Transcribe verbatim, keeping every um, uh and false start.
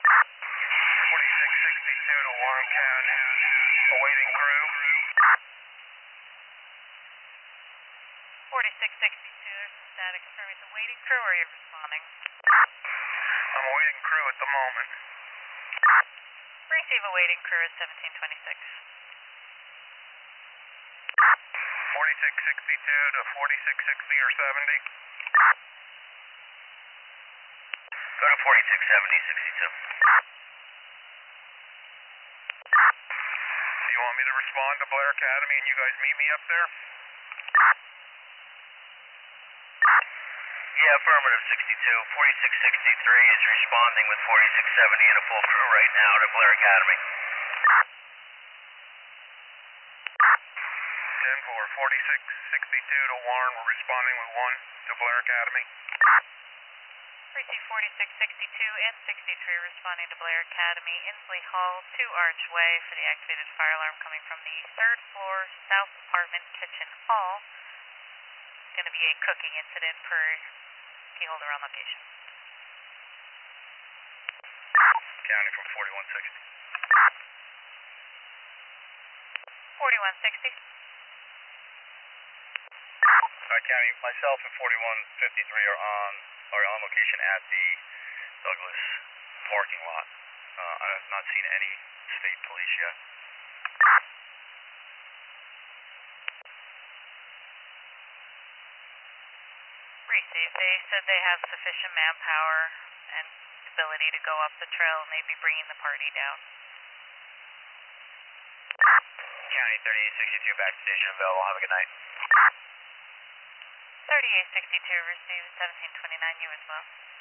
forty-six sixty-two to Warren County, awaiting crew. forty-six sixty-two, static confirm it's a waiting crew, or are you responding? I'm awaiting crew at the moment. Receive a waiting crew at seventeen twenty-six. forty-six sixty-two to forty-six sixty or seventy. Go to forty-six seventy, sixty-two. Do you want me to respond to Blair Academy and you guys meet me up there? Yeah, affirmative, sixty-two. forty-six sixty-three is responding with forty-six seventy and a full crew right now to Blair Academy. ten four, forty-six sixty-two to Warren, we're responding with one to Blair Academy. Receive forty-six sixty-two and sixty-three responding to Blair Academy, Inslee Hall, two Archway for the activated fire alarm coming from the third floor, south apartment kitchen hall. Going to be a cooking incident per key holder on location. County from forty-one sixty. forty-one sixty. Hi, County. Myself and forty-one fifty-three are on are on location at the Douglas parking lot. Uh, I have not seen any state police yet. Receive. They said they have sufficient manpower and ability to go up the trail and maybe bringing the party down. County thirty-eight sixty-two, back station available. Have a good night. thirty-eight sixty-two, receive seventeen twenty-nine, you as well.